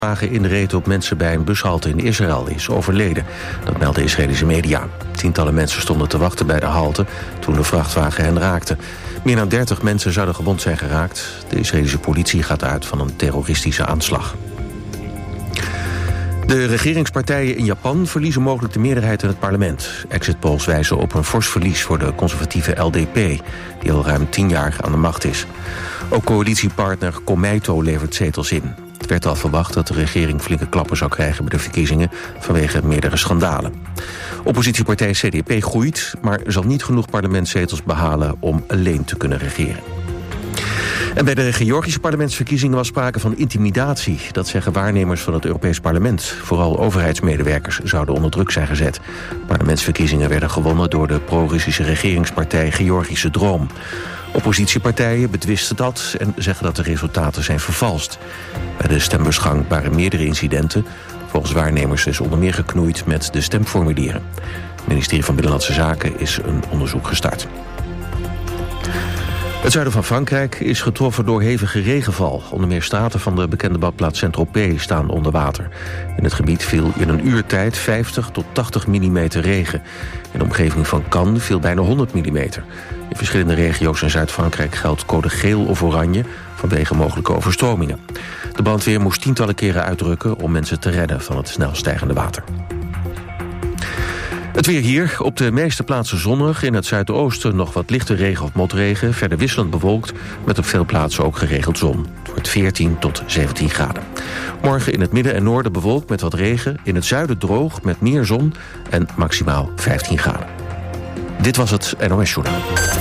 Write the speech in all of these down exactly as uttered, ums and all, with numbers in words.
Wagen inreed op mensen bij een bushalte in Israël is overleden. Dat melden Israëlische media. Tientallen mensen stonden te wachten bij de halte toen de vrachtwagen hen raakte. Meer dan dertig mensen zouden gewond zijn geraakt. De Israëlische politie gaat uit van een terroristische aanslag. De regeringspartijen in Japan verliezen mogelijk de meerderheid in het parlement. Exit polls wijzen op een fors verlies voor de conservatieve L D P... die al ruim tien jaar aan de macht is. Ook coalitiepartner Komeito levert zetels in. Het werd al verwacht dat de regering flinke klappen zou krijgen bij de verkiezingen vanwege meerdere schandalen. Oppositiepartij C D P groeit, maar zal niet genoeg parlementszetels behalen om alleen te kunnen regeren. En bij de Georgische parlementsverkiezingen was sprake van intimidatie. Dat zeggen waarnemers van het Europees Parlement. Vooral overheidsmedewerkers zouden onder druk zijn gezet. Parlementsverkiezingen werden gewonnen door de pro-Russische regeringspartij Georgische Droom. Oppositiepartijen betwisten dat en zeggen dat de resultaten zijn vervalst. Bij de stembusgang waren meerdere incidenten. Volgens waarnemers is onder meer geknoeid met de stemformulieren. Het ministerie van Binnenlandse Zaken is een onderzoek gestart. Het zuiden van Frankrijk is getroffen door hevige regenval. Onder meer straten van de bekende badplaats Saint-Tropez staan onder water. In het gebied viel in een uur tijd vijftig tot tachtig millimeter regen. In de omgeving van Cannes viel bijna honderd millimeter. In verschillende regio's in Zuid-Frankrijk geldt code geel of oranje vanwege mogelijke overstromingen. De brandweer moest tientallen keren uitrukken om mensen te redden van het snel stijgende water. Het weer hier, op de meeste plaatsen zonnig. In het zuidoosten nog wat lichte regen of motregen. Verder wisselend bewolkt, met op veel plaatsen ook geregeld zon. Het wordt veertien tot zeventien graden. Morgen in het midden en noorden bewolkt met wat regen. In het zuiden droog met meer zon en maximaal vijftien graden. Dit was het N O S-journaal.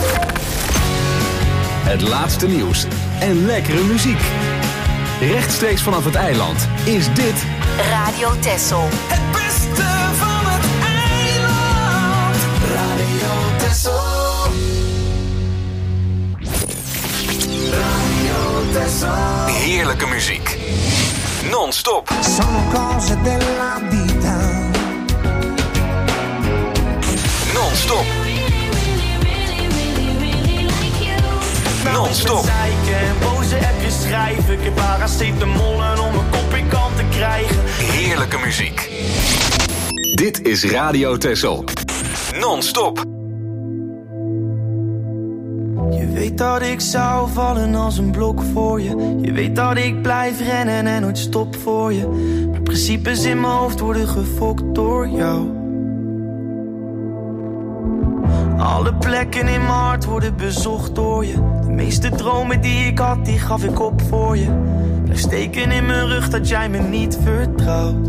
Het laatste nieuws en lekkere muziek. Rechtstreeks vanaf het eiland is dit Radio Texel. Het beste van het eiland. Radio Texel. Radio Texel. heerlijke muziek. Non-stop. Sono cose della vita. Non-stop. Non-stop. En boze appjes schrijven. Ik heb paracetamol om een kop in kant te krijgen. Heerlijke muziek. Dit is Radio Texel. Non-stop. Je weet dat ik zou vallen als een blok voor je. Je weet dat ik blijf rennen en nooit stop voor je. Maar principes in mijn hoofd worden gefokt door jou. Alle plekken in mijn hart worden bezocht door je. De meeste dromen die ik had, die gaf ik op voor je. Blijf steken in mijn rug dat jij me niet vertrouwt.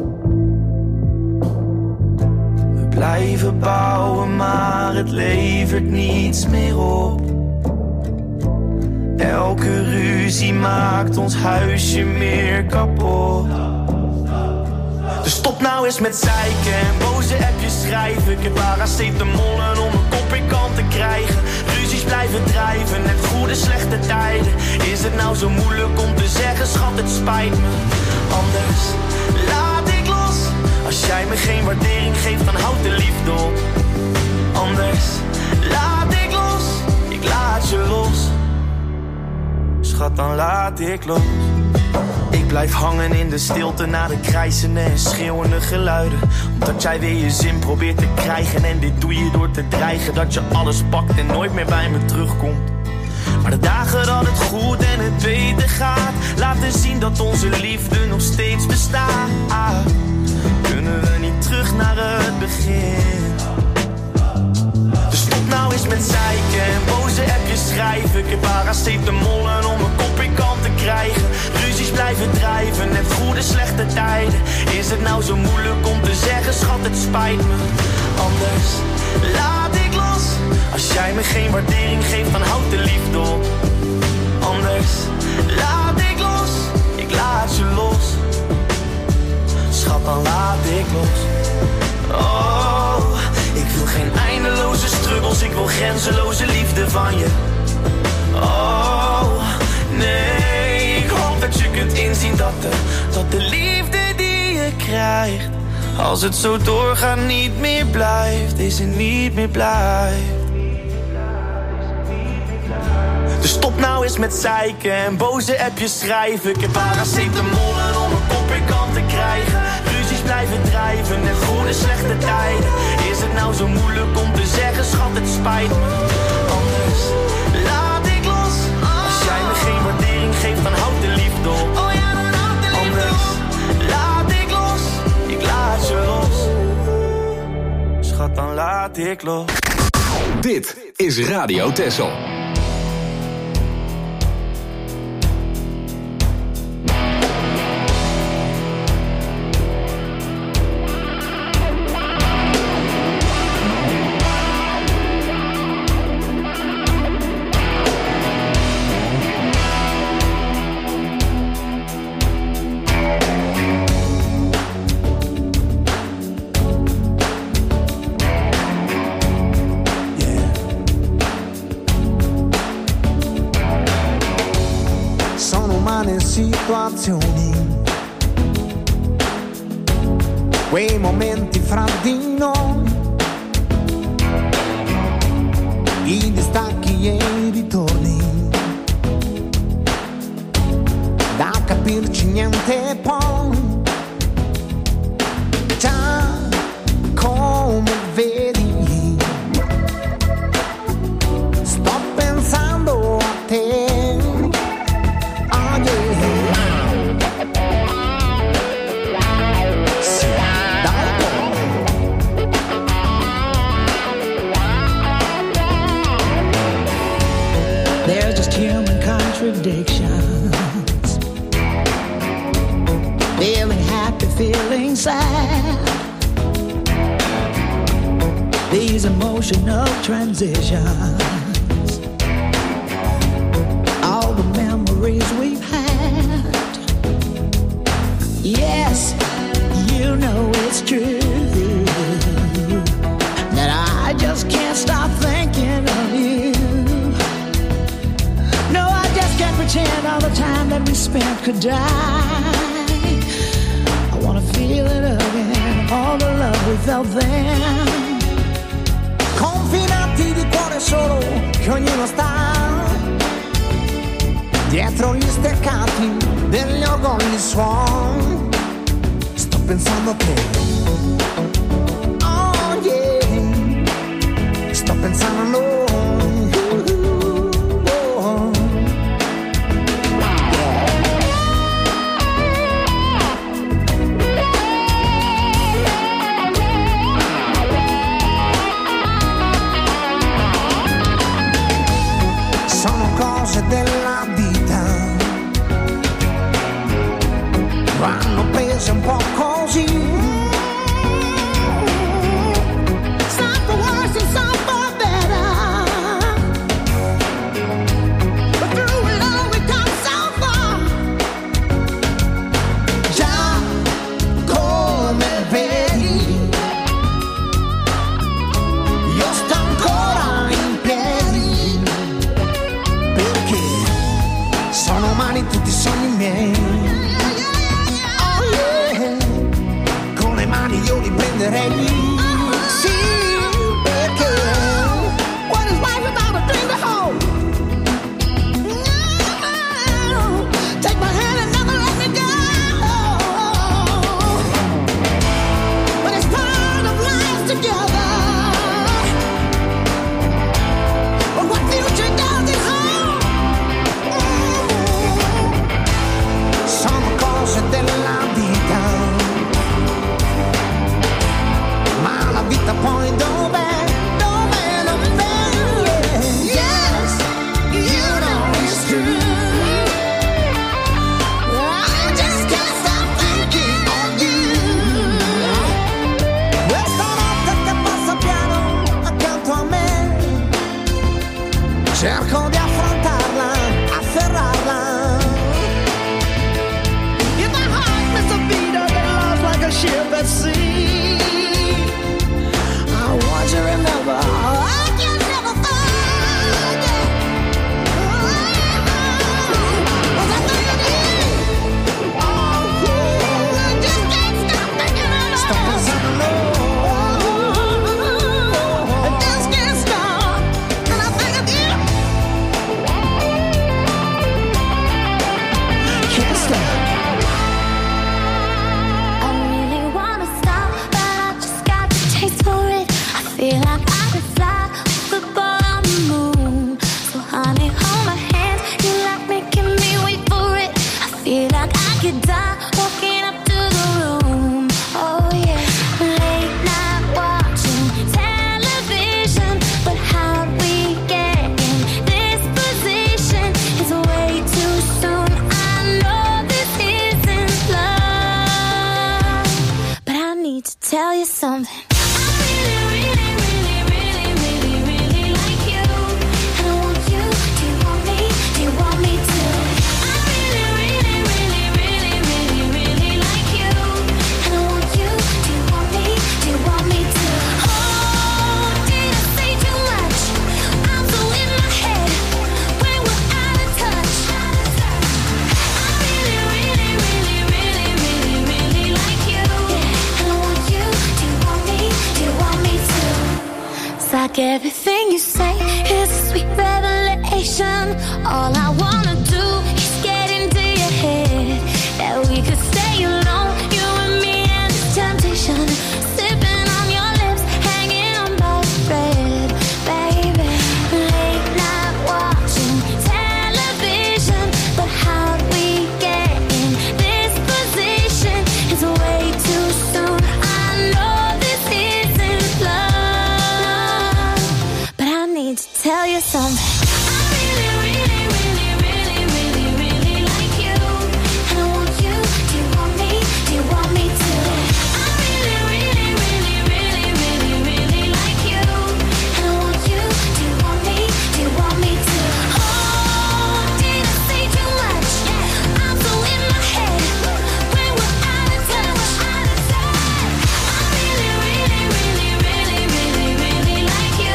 We blijven bouwen, maar het levert niets meer op. Elke ruzie maakt ons huisje meer kapot. Dus stop nou eens met zeiken en boze appjes schrijven. Ik heb paracetamol om een kop in kant te krijgen. Ruzies blijven drijven, net goede slechte tijden. Is het nou zo moeilijk om te zeggen, schat, het spijt me. Anders laat ik los. Als jij me geen waardering geeft, dan houd de liefde op. Anders laat ik los. Ik laat je los. Schat, dan laat ik los. Ik blijf hangen in de stilte na de krijzende en schreeuwende geluiden. Omdat jij weer je zin probeert te krijgen. En dit doe je door te dreigen dat je alles pakt en nooit meer bij me terugkomt. Maar de dagen dat het goed en het beter gaat, laten zien dat onze liefde nog steeds bestaat. Kunnen we niet terug naar het begin? Dus stop nou eens met zeiken en boze appjes schrijven. Ik heb paracetamol om een kop in kant te krijgen. Ruzies blijven drijven, net goede slechte tijden. Is het nou zo moeilijk om te zeggen, schat, het spijt me. Anders laat ik los. Als jij me geen waardering geeft, dan houd de liefde op. Anders laat ik los. Ik laat je los. Schat, dan laat ik los. Oh, ik wil geen eindeloze struggles. Ik wil grenzeloze liefde van je. Oh, nee, ik hoop dat je kunt inzien dat de, dat de liefde die je krijgt, als het zo doorgaat, niet meer blijft. Deze niet meer blijft. Dus stop nou eens met zeiken en boze appjes schrijven. Ik heb paracetamol om een kop dat ik loop. Dit is Radio Texel. Situazioni, quei momenti fra di noi, i distacchi e i ritorni, da capirci niente poi, già come vedi, sto pensando a te. Contradictions, feeling happy, feeling sad, these emotional transitions, all the memories we've had. Yes, you know it's true that I just can't stop thinking of you. Pretend all the time that we spent could die. I wanna feel it again, all the love we felt then. Confinati di cuore solo, che ognuno sta dietro gli steccati degli orgogli suon. Sto pensando a te. Oh yeah. Sto pensando a noi. Della vita vanno prese un po' così. Some for worse and some for better, but through it all we come so far. Già come vedi, io sto ancora in piedi, sono umani tutti i sogni miei. Oh yeah. to tell you something. Like everything you say is a sweet revelation. All I wanna do is get into your head. That we could stay alone, you and me and this temptation. Sipping on your lips, hanging on by a thread. Baby, late night watching television. But how'd we get in this position? It's way too soon. I know this isn't love. To tell you something. I really, really, really, really, really, really like you. And I want you. Do you want me? Do you want me to? I really, really, really, really, really, really like you. And I want you. Do you want me? Do you want me to? Oh, did I say too much? I'm so in my head. When we're out of touch, out of touch. I really, really, really, really, really, really like you.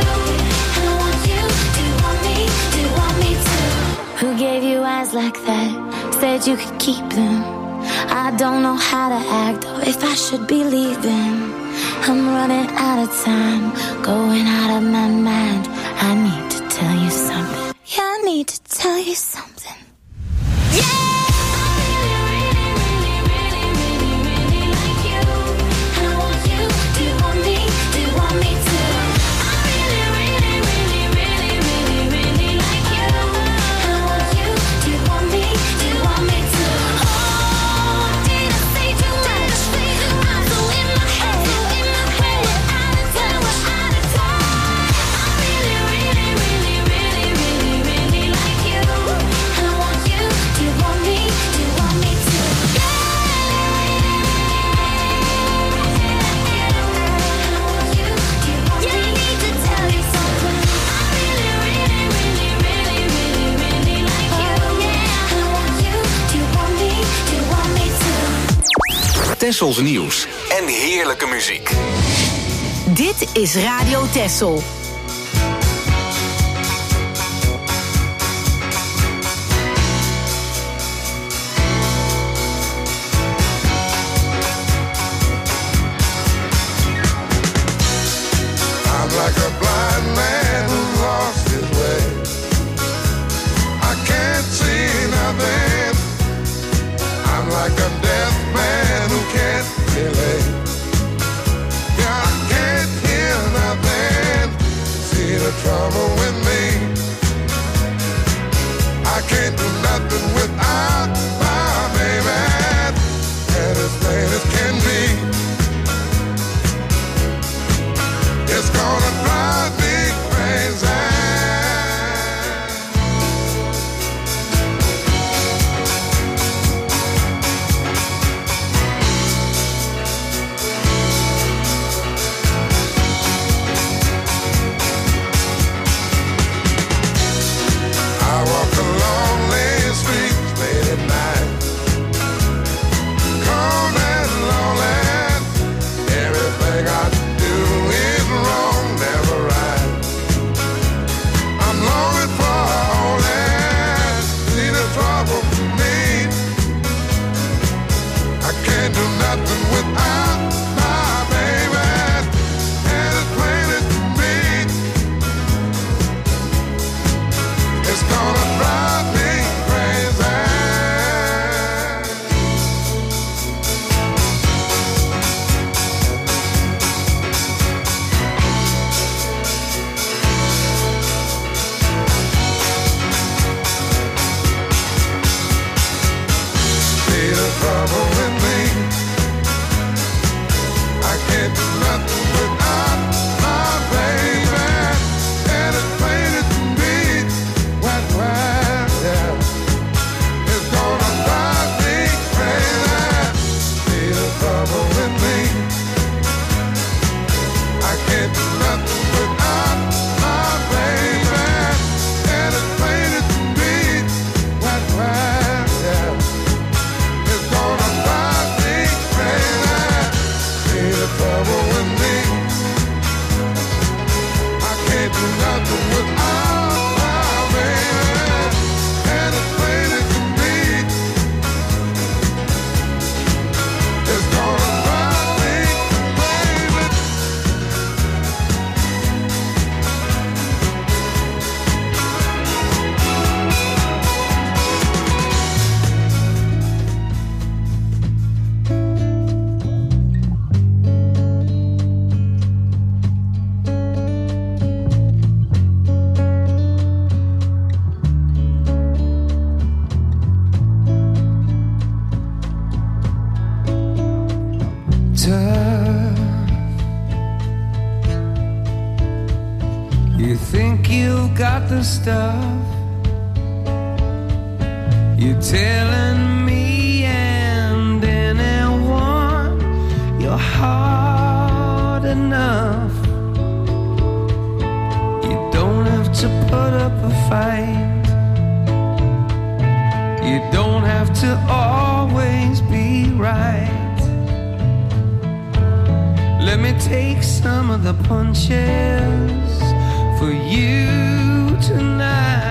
Who gave you eyes like that? Said you could keep them. I don't know how to act or if I should be leaving. I'm running out of time, going out of my mind. I need to tell you something. Yeah, I need to tell you something. Yeah! Tessels nieuws en heerlijke muziek. Dit is Radio Tessel. I'm like a blind man who lost his way. I can't see nothing. I'm like a deaf man who can't relate. Yeah, I can't hear nothing. See the trouble with me. I can't do nothing without my baby. And as plain as can be, it's gonna drive me crazy. I walk a lonely street late at night, cold and lonely. Everything I do is wrong, never right. I'm longing for only see the trouble with me. I can't do nothing without my baby, and it's plain as can be. It's gonna drive me crazy. See the trouble with me. tough. You think you've got the stuff. You're telling me and anyone you're hard enough. You don't have to put up a fight. You don't have to always be right. Let me take some of the punches for you tonight.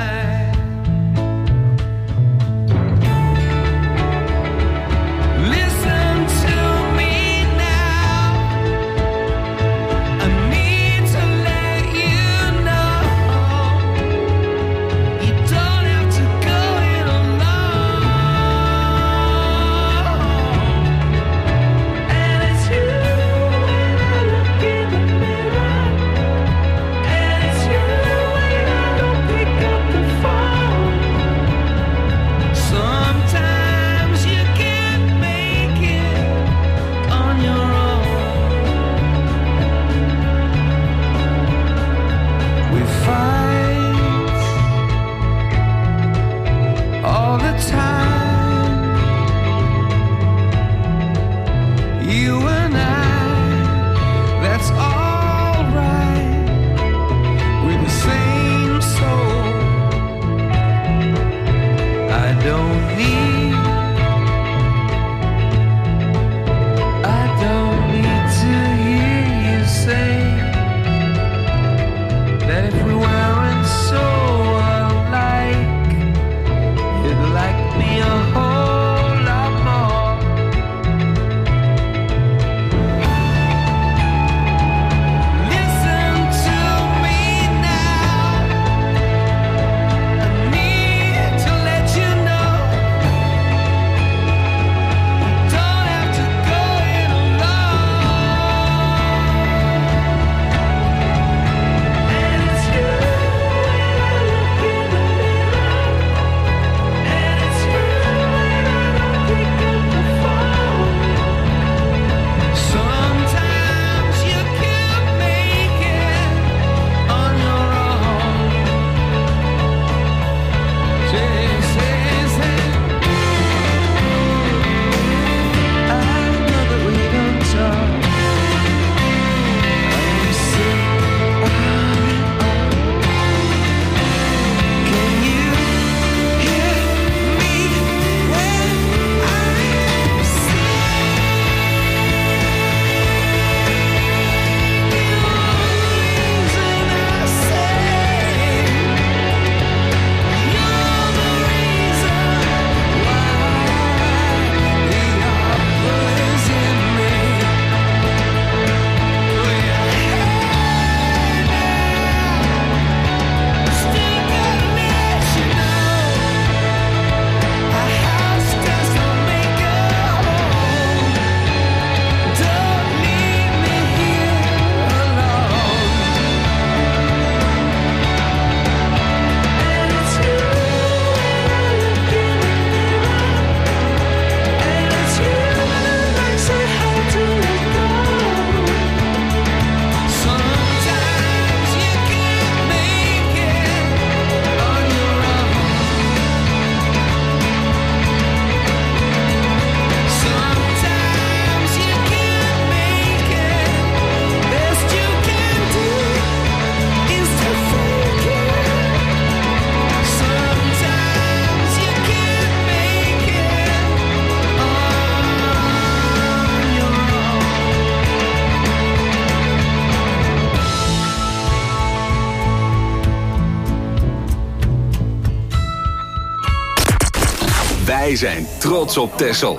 Wij zijn trots op Texel.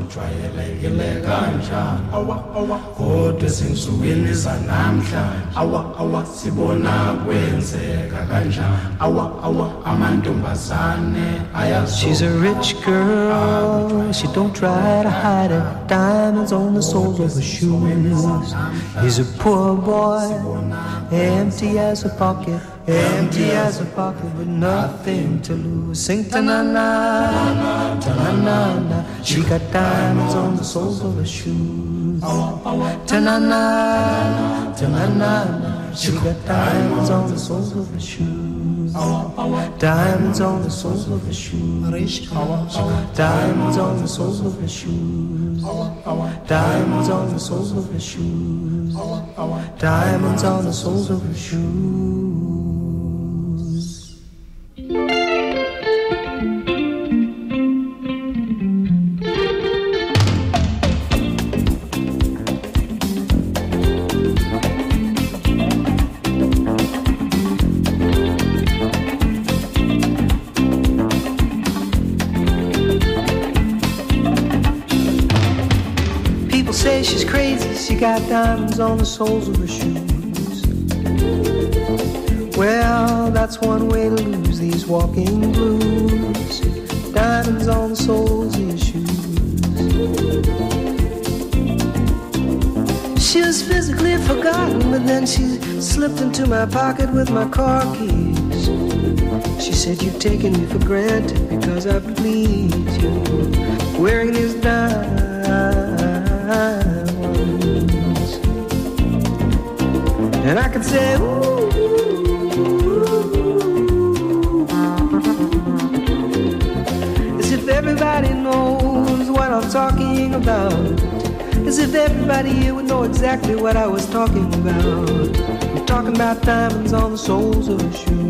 She's a rich girl, she don't try to hide it. Diamonds on the soles of her shoes. He's a poor boy, empty as a pocket. empty as a pocket with nothing to lose. Sing ta-na-na, ta-na-na-na. She got diamonds on the soles of her shoes. Ta-na-na, ta-na-na-na. She got diamonds on the soles of her shoes. Diamonds on the soles of her shoes. Diamonds on the soles of her shoes. Diamonds on the soles of her shoes. Diamonds on the soles of her shoes. Say she's crazy, she got diamonds on the soles of her shoes. Well, that's one way to lose these walking blues. Diamonds on the soles of your shoes. She was physically forgotten, but then she slipped into my pocket with my car keys. She said, you've taken me for granted because I pleased you, wearing these diamonds. And I could say, ooh, as if everybody knows what I'm talking about. As if everybody here would know exactly what I was talking about. I'm talking about diamonds on the soles of her shoes.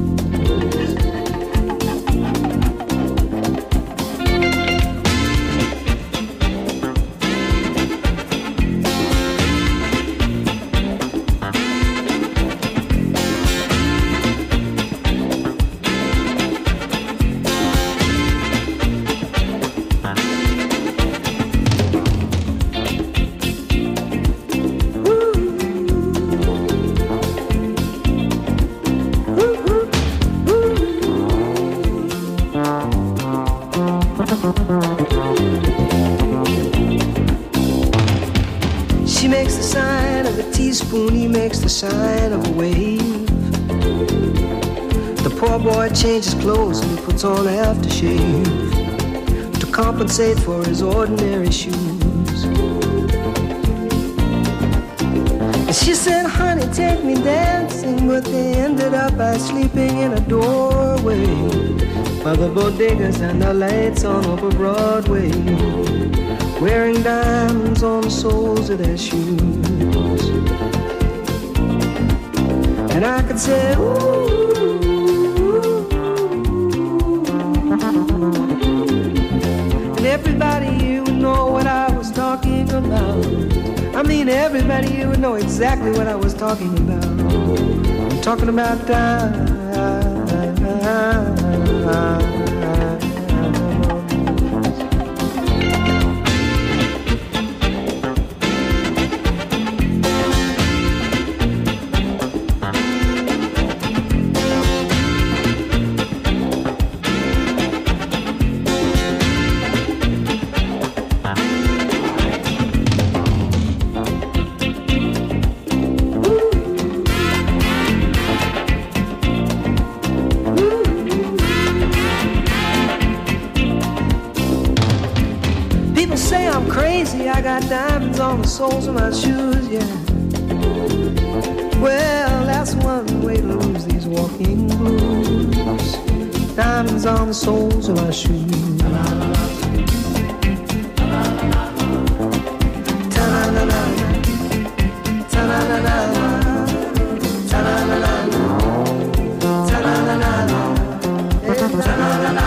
She makes the sign of a teaspoon, he makes the sign of a wave. The poor boy changes clothes and he puts on aftershave to compensate for his ordinary shoes. And she said, honey, take me dancing, but they ended up by sleeping in a doorway by the bodegas and the lights on over Broadway, wearing diamonds on the soles of their shoes. And I could say, ooh, and everybody here would know what I was talking about. I mean, everybody here would know exactly what I was talking about. I'm talking about diamonds. I got diamonds on the soles of my shoes, yeah. Well, that's one way to lose these walking blues. Diamonds on the soles of my shoes. Ta-na-na-na, ta-na-na-na, ta-na-na-na, ta-na-na-na, ta-na-na-na.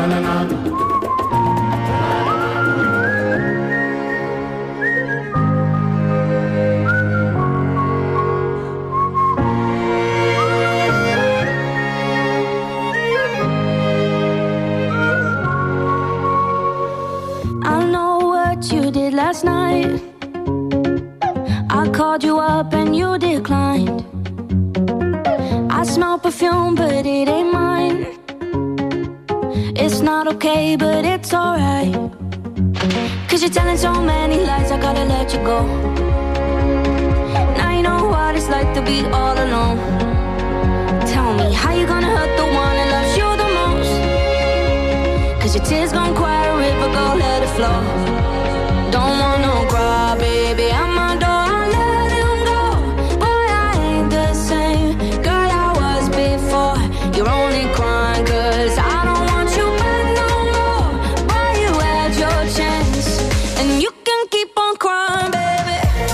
Last night I called you up and you declined. I smell perfume but it ain't mine. It's not okay but it's alright. Cause you're telling so many lies, I gotta let you go. Now you know what it's like to be all alone. Tell me how you gonna hurt the one that loves you the most. Cause your tears gon' quiet a river, go let it flow. Don't want no cry, baby, I'm my door, I let him go. Boy, I ain't the same girl I was before. You're only crying cause I don't want you back no more. Boy, you had your chance, and you can keep on crying, baby.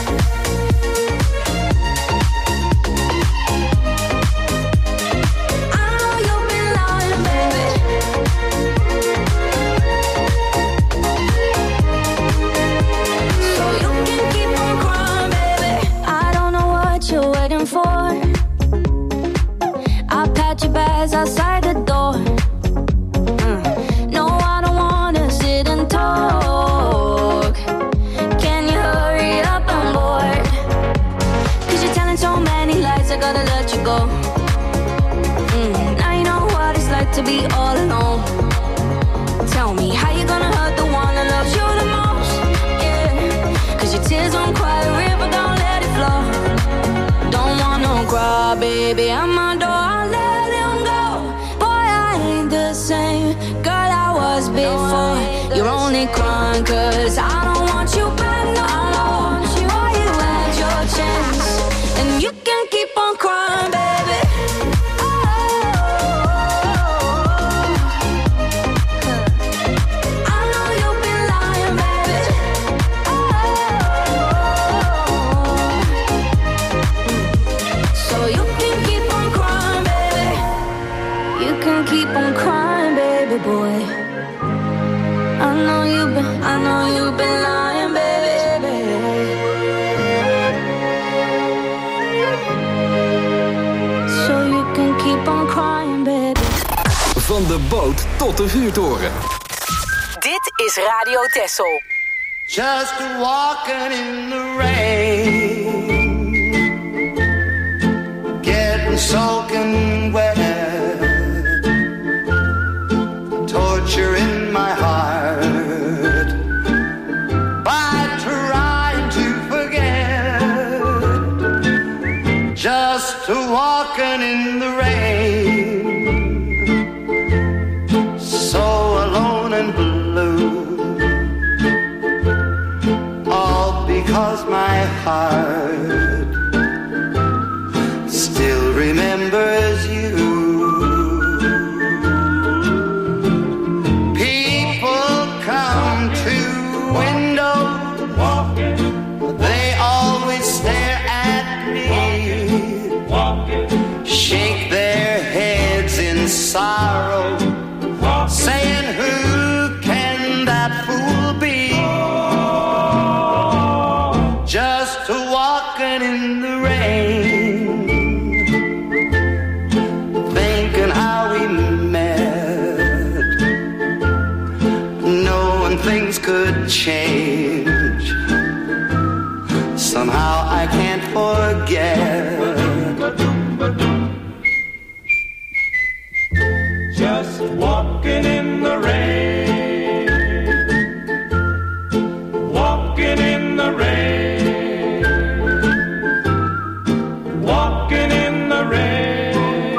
I know you've been lying, baby. For I packed your bags outside the door. mm. No, I don't wanna sit and talk. Can you hurry up, I'm bored. Cause you're telling so many lies, I gotta let you go. mm. Now you know what it's like to be all alone. Tell me how you gonna hurt the one that loves you the most. Yeah, cause your tears won't quiet a river, don't let it flow. Don't want no cry, baby, I'm my door, I let him go. Boy, I ain't the same girl I was before. You're only crying cause I don't want you back no more. Boy, you had your chance, and you can keep on crying, baby. I know you've been lying, baby. So you can keep on crying, baby. You can keep on crying, baby boy. I know you've been, I know you've been lying, baby. So you can keep on crying, baby. Van de boot tot de vuurtoren. Dit is Radio Texel. Just walking in the rain, getting soaking wet, torture in my heart by trying to forget. Just walking in the rain, so alone and blue, all because my heart still remembers you. People come to window, they always stare at me, shake their heads in sorrow, saying who can that fool be? Just walking in the rain, thinking how we met, knowing things could change. Somehow I can't forget. Just walking in the rain, walking in the rain, walking in the rain,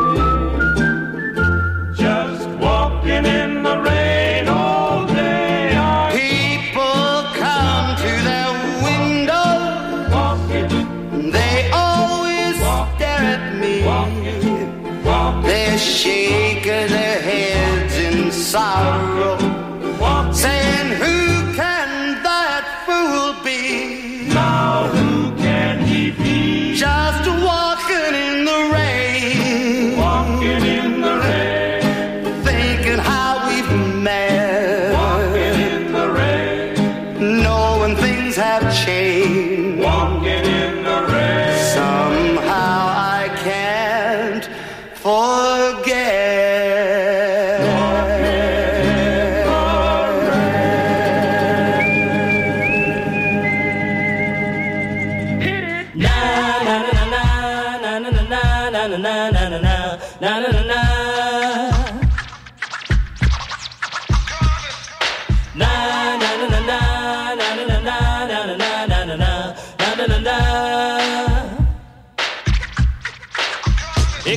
just walking in the rain all day. People come to their window, walking. They always walking. Stare at me, walking. Walking. They're shaking their heads in sorrow, walking. Saying who can that fool be? Now who can he be? Just walking in the rain, walking in the rain, thinking how we've met,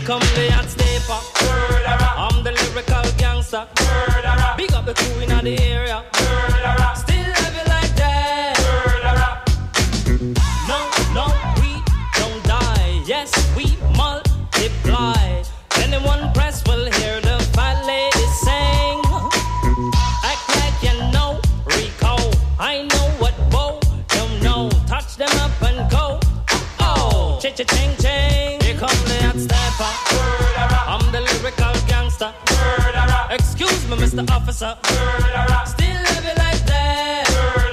come the hot stepper. I'm the lyrical gangster. Big up the crew in the area. Still have it like that. No, no, we don't die. Yes, we multiply. Anyone press will hear the fat lady sing. Act like you know Rico. I know what Bo don't know. Touch them up and go. Oh, cha-cha-ching ching. Here come the hot stepper. I'm the lyrical gangster. Excuse me, Mister Officer. Still live it like that.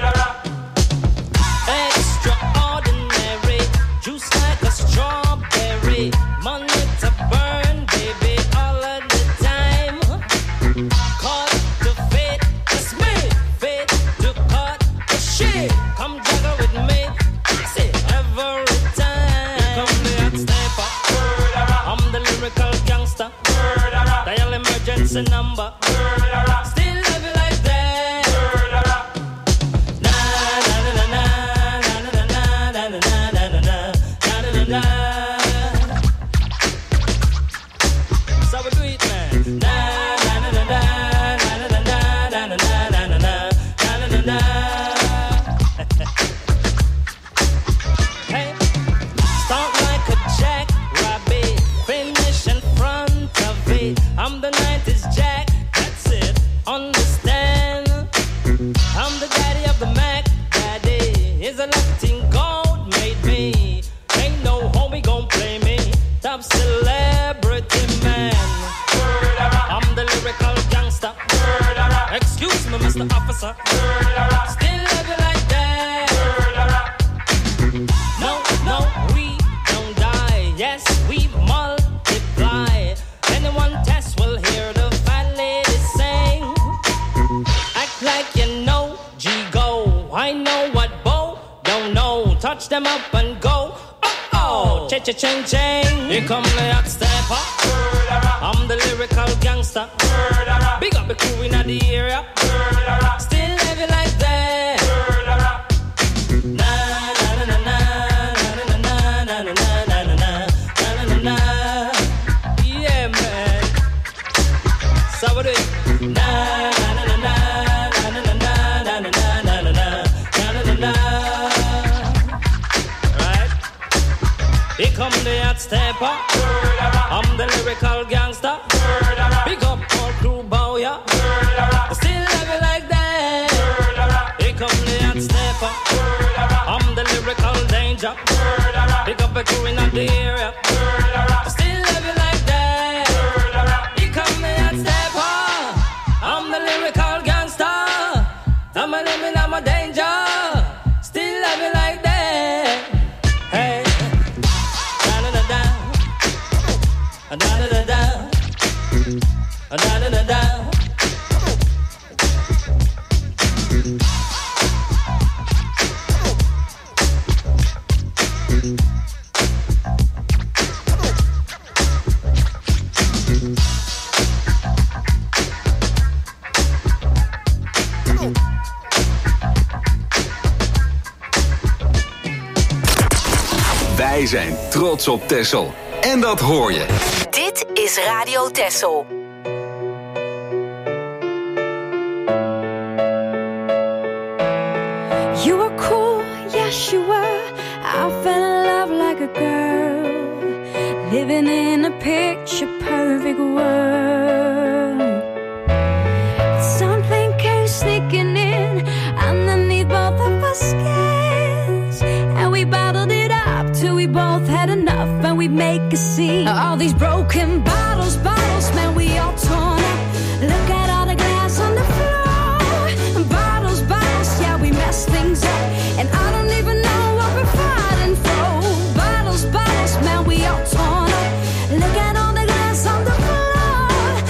Extraordinary. Juice like a strawberry. Money to burn, baby, all of the time. Caught to fit, it's me. Fit to cut the shit. Come juggle with me. See, every time. Here come the hot stepper. I'm the lyrical gangster. Dial emergency number. Still live it like that. Na na na na na na na na na na na na na na. So we do it, man. Na na na na na na na na na na na na na na na. Hey, start like a jackrabbit, finish in front of it. I'm the nineties Jack, that's it. Understand? I'm the daddy of the Mac. Daddy is a Latin gold made me. Ain't no homie gon' play me. Top celebrity man. I'm the lyrical gangster. Excuse me, Mister Officer. Still live it like that. No, no, we don't die. Yes, we multiply. Anyone test will hear the fat lady sing. Act like you know G-Go. I know what Bo don't know. Touch them up and go. Oh, cha-cha-ching-ching. Here come the hot stepper. I'm the lyrical gangster. Big up the crew in the area. Still live it like that. Na na na na na na na na na na na na na na. Yeah, man. So we do it. Na na na na na na na na na na na na na na. Right. Here come the hot stepper. I'm the lyrical gangster. Big up all crew bow, yeah. Still have it like that. Here come the hot stepper. I'm the lyrical danger. Big up the crew in the area. Still have it like that. Here come the hot stepper. I'm the lyrical gangster. I'm a living, I'm a danger. Still have it like that. Hey. Da da da da, da da da da. Wij zijn trots op Texel. En dat hoor je. Dit is Radio Texel. You were cool, yes you were. I fell in love like a girl, living in a picture perfect world. Something came sneaking in underneath both of our skins, and we bottled it up till we both had enough, and we make a scene. All these broken bottles, bottles, man, we all torn up. Look at all the glass on the floor. Bottles, bottles, yeah, we mess things up, and I don't even know what we're fighting for. Bottles, bottles, man, we all torn up. Look at all the glass on the floor.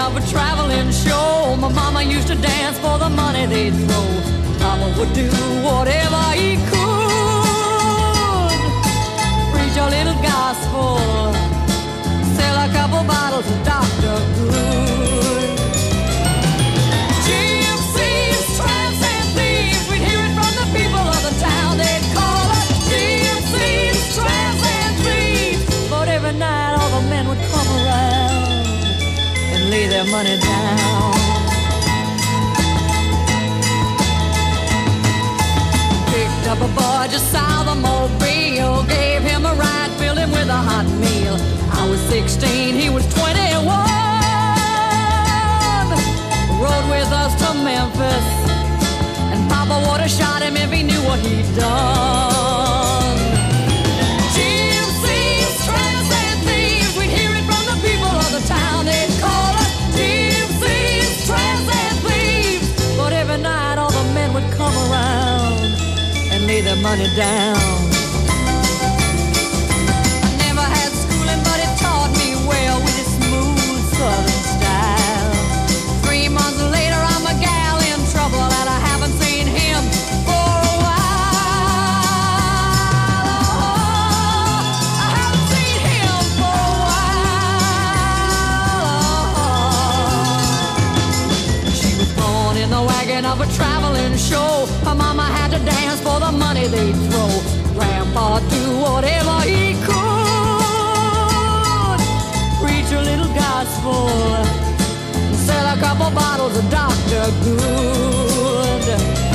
of a traveling show. My mama used to dance for the money they'd throw. Papa would do whatever he could. Preach a little gospel, sell a couple bottles of Doctor Good. Gypsies, tramps, and thieves, we'd hear it from the people of the town. They'd call us gypsies, tramps, and thieves. But every night all the men would come around and lay their money down. Picked up a boy just south of Mobile, gave him a ride, filled him with a hot meal. I was sixteen, he was twenty-one. Rode with us to Memphis, and Papa would have shot him if he knew what he'd done. Gypsies, tramps, and thieves, we'd hear it from the people of the town. They'd call us gypsies, tramps, and thieves. But every night all the men would come around and lay their money down. I never had schooling, but it taught me well with its smooth southern style. Three months later, I'm a gal in trouble, and I haven't seen him for a while. Oh, I haven't seen him for a while. She was born in the wagon of a traveling show. Her mama had to dance for the money they'd throw. Grandpa do whatever he could. Preach a little gospel, sell a couple bottles of Doctor Good.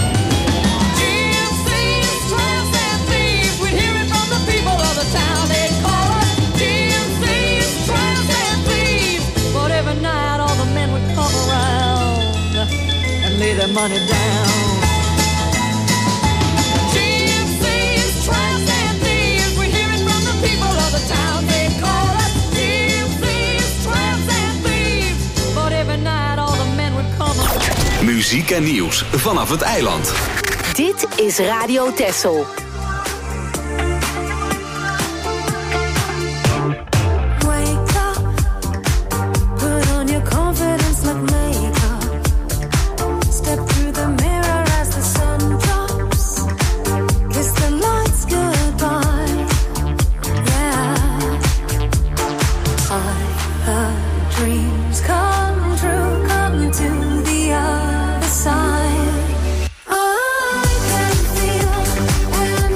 Gypsies, tramps, and thieves, we'd hear it from the people of the town. They'd call us gypsies, tramps, and thieves. But every night all the men would come around and lay their money down. Gypsies, tramps, and thieves, we'd hear it from the people of the town. They'd call us gypsies, tramps, and thieves. But every night all the men would come around. Muziek en nieuws vanaf het eiland. Dit is Radio Texel. Wake up, put on your confidence like makeup. Step through the mirror as the sun drops. Kiss the lights goodbye. Yeah, I heard dreams come true, come to the other side. I can feel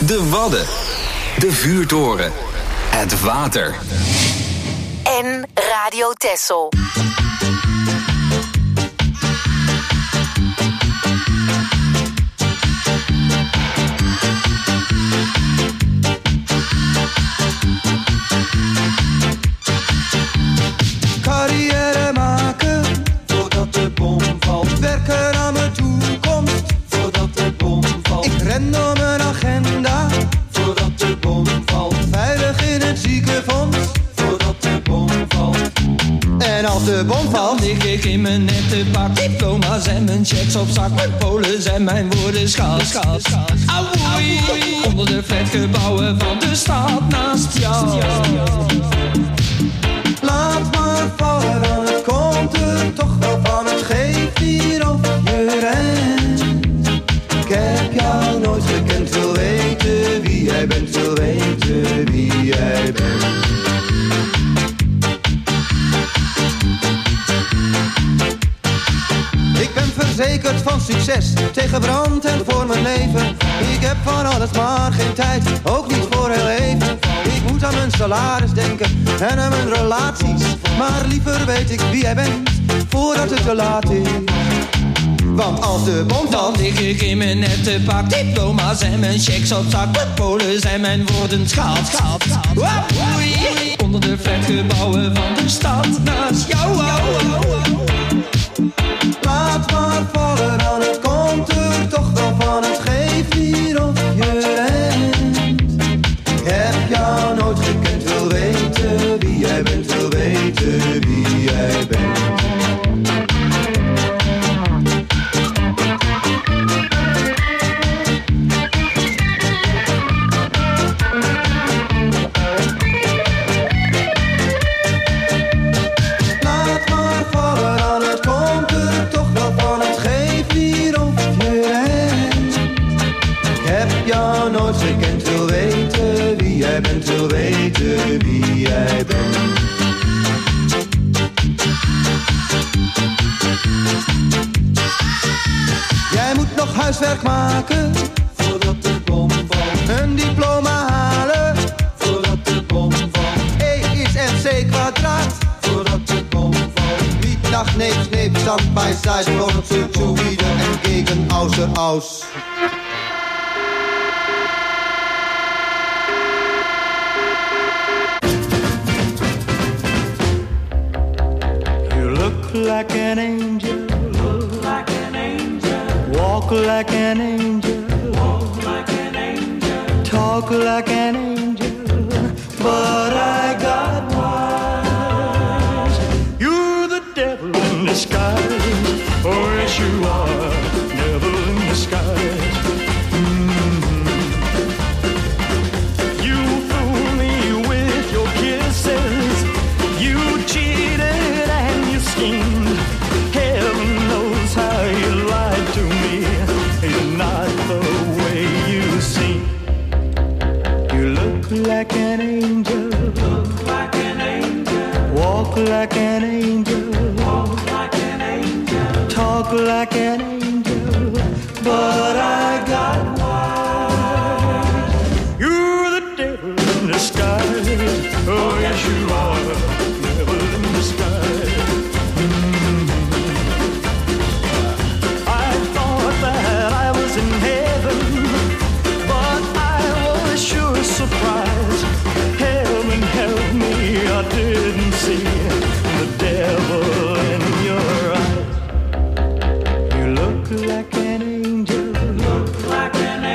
De Wadden. De vuurtoren. Het water. En Radio Texel. Carrière maken voordat de bom valt. Werken aan mijn toekomst voordat de bom valt. Ik ren door mijn agenda voordat de bom valt. Veilig in het ziekenfonds voordat de bom valt. En als de bom valt, lig ik in mijn nette pak. Diploma's en mijn checks op zak. Mijn polen zijn mijn woorden schaal, schaal, schaal. Auwoei, onder de flatgebouwen van de stad naast jou. laat maar vallen, dan het komt er toch wel van. Het geeft hier of je rent. Ik heb jou nooit gekend, wil weten wie jij bent, wil weten wie jij bent. Ik ben verzekerd van succes, tegen brand en voor mijn leven. Ik heb van alles maar geen tijd, ook niet voor heel even. Ik moet aan mijn salaris denken en aan mijn relaties. Maar liever weet ik wie jij bent, voordat het te laat is. Want als de bom valt, lig ik in mijn nette pak. Diploma's en mijn checks op zak. Mijn polen zijn mijn woorden schaal, schaal, schaal. Onder de flatgebouwen van de stad naast jou. laat maar vallen, dan het komt er toch wel van. Het geeft hier of je rent. Ik heb jou nooit gekend, wil weten wie jij bent, wil weten wie jij bent. Jij bent, wil weten wie jij bent. Jij moet nog huiswerk maken voordat de bom valt. Een diploma halen voordat de bom valt. E is mc kwadraat voordat de bom valt. Niet nach neep, sneep, stand bij side, voordat ze zuiden en gegen außer aus. Like an angel, look like an angel, walk like an angel, walk like an angel, talk like an angel, but I got wise. You're the devil in disguise, oh yes you are, devil in disguise. Mm-hmm. You fool me with your kisses, you cheated and you schemed. Heaven knows how you lied to me. It's not the way you seem. You look like an angel, look like an angel, walk like an angel, walk like an angel, talk like an angel, but I got wise. You're the devil in disguise. Oh yes you are, devil in disguise. Surprise, heaven help me, I didn't see the devil in your eyes. You look like an angel, look like an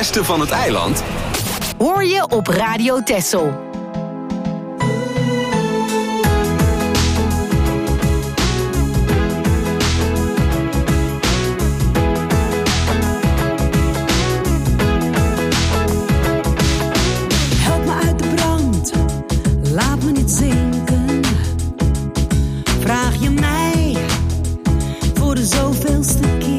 beste van het eiland hoor je op Radio Texel. Help me uit de brand, laat me niet zinken. Vraag je mij voor de zoveelste keer.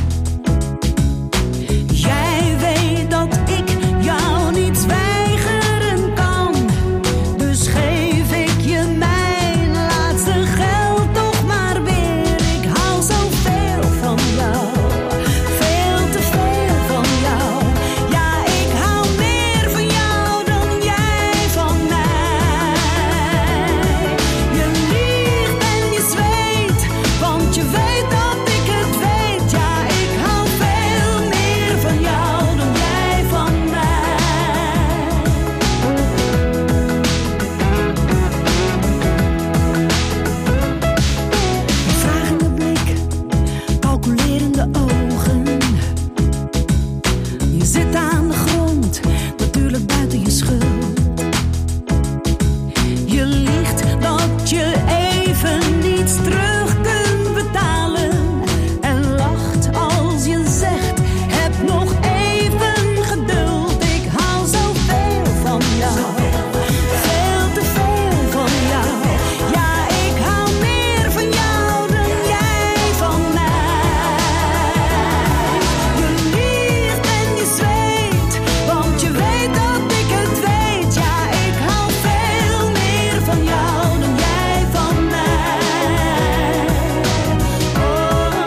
Jij weet dat ik jou niet weigeren kan. Dus geef ik je mijn laatste geld toch maar weer. Ik hou zoveel van jou, veel te veel van jou. Ja, ik hou meer van jou dan jij van mij. Je liegt en je zweet, want je weet dat ik het weet. Ja, ik hou veel meer van jou dan jij van mij. Een vragende blik, calculerende ogen. Je zit aan de grond, natuurlijk buiten je schuld. Je liegt dat je even niets terug kunt betalen. En lacht als je zegt, heb nog even geduld. Ik hou zoveel van jou, veel te veel van jou. Ja, ik hou meer van jou dan jij van mij. Je liegt en je zweet, want je weet dat ik het weet. Ja, ik hou veel meer van jou dan jij van mij. Oh.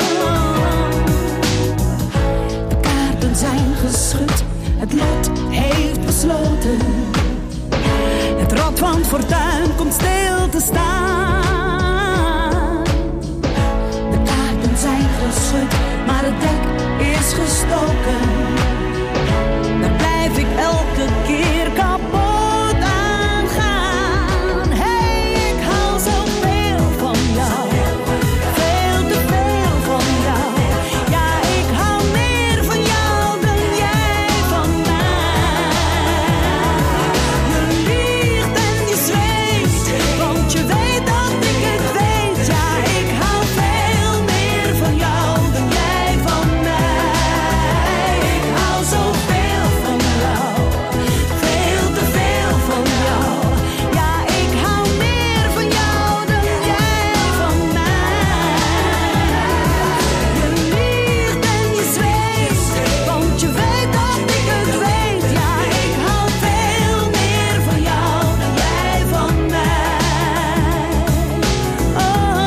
De kaarten zijn geschud, het lot heeft besloten. Het rad van het fortuin komt stil te staan. De kaarten zijn geschud, maar het dek is gestoken. Daar blijf ik elke keer kapot aan gaan. Hey, ik hou zoveel van jou, veel te veel van jou. Ja, ik hou meer van jou dan jij van mij. Je liegt en je zweet, want je weet dat ik het weet. Ja, ik hou veel meer van jou dan jij van mij. Ik hou zoveel van jou, veel te veel van jou. Ja, ik hou meer van jou dan jij van mij. Je liegt en je zweet, want je weet dat ik het weet. Ja, ik hou veel meer van jou dan jij van mij. Oh.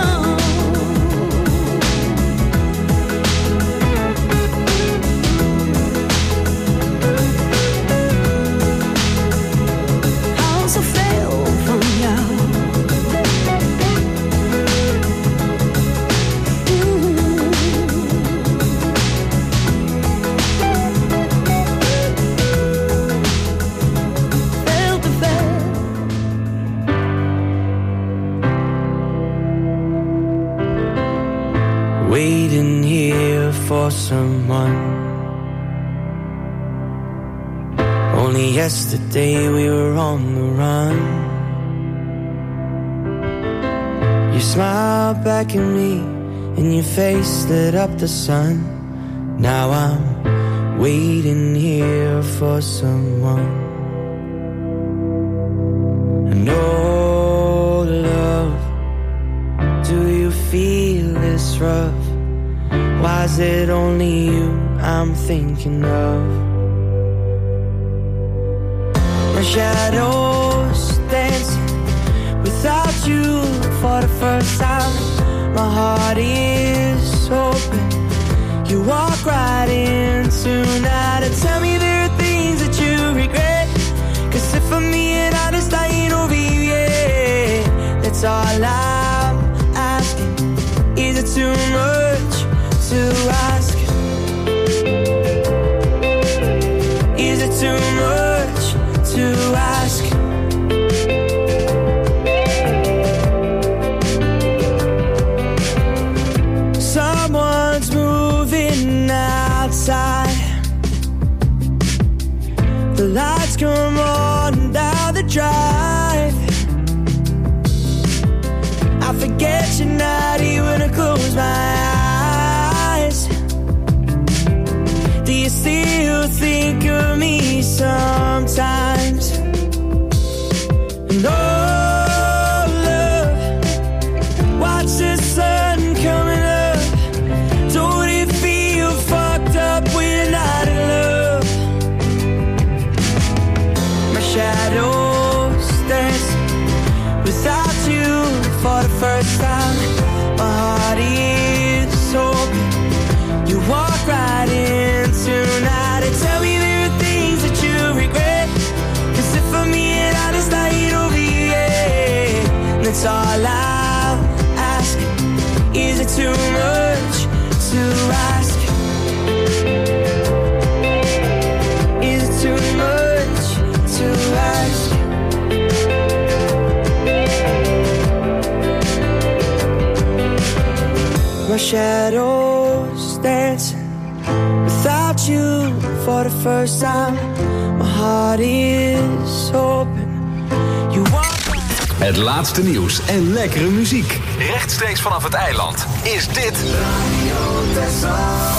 Hou zoveel van jou. Veel te veel. Waiting here for someone. Only yesterday we were on the run. You smiled back at me and your face lit up the sun. Now I'm waiting here for someone. And oh love, do you feel this rough? Why is it only you I'm thinking of? My shadows dancing without you for the first time. My heart is open. You walk right in tonight and tell me there are things that you regret. Cause if I'm being honest, I ain't over you yet. That's all I'm asking. Is it too much to ask? Is it too much to ask? Someone's moving outside. each night when I close my eyes. Do you still think of me sometimes? And oh, love, watch the sun coming up. Don't it feel fucked up when you're not in love? My shadows dance without you for the first time. My heart is open. You walk right in tonight and tell me there are things that you regret. Cause if for me and I just night over you, yeah, that's all I'll ask. Is it too much to ask? Is it too much to ask? My shadows dancing without you for the first time. My heart is open. You walk. Het laatste nieuws en lekkere muziek. Rechtstreeks vanaf het eiland is dit Radio Texel.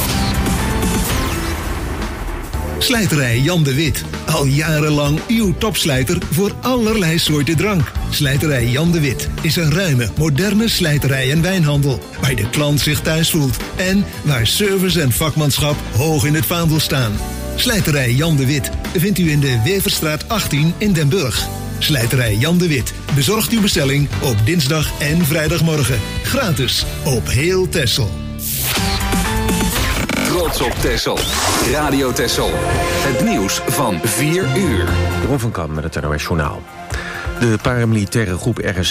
Slijterij Jan de Wit. Al jarenlang uw topslijter voor allerlei soorten drank. Slijterij Jan de Wit is een ruime, moderne slijterij en wijnhandel. Waar de klant zich thuis voelt. En waar service en vakmanschap hoog in het vaandel staan. Slijterij Jan de Wit vindt u in de Weverstraat achttien in Den Burg. Slijterij Jan de Wit bezorgt uw bestelling op dinsdag en vrijdagmorgen. Gratis op heel Texel. Trots op Texel. Radio Texel. Het nieuws van vier uur. Jeroen van Kam met het N O S Journaal. De paramilitaire groep R S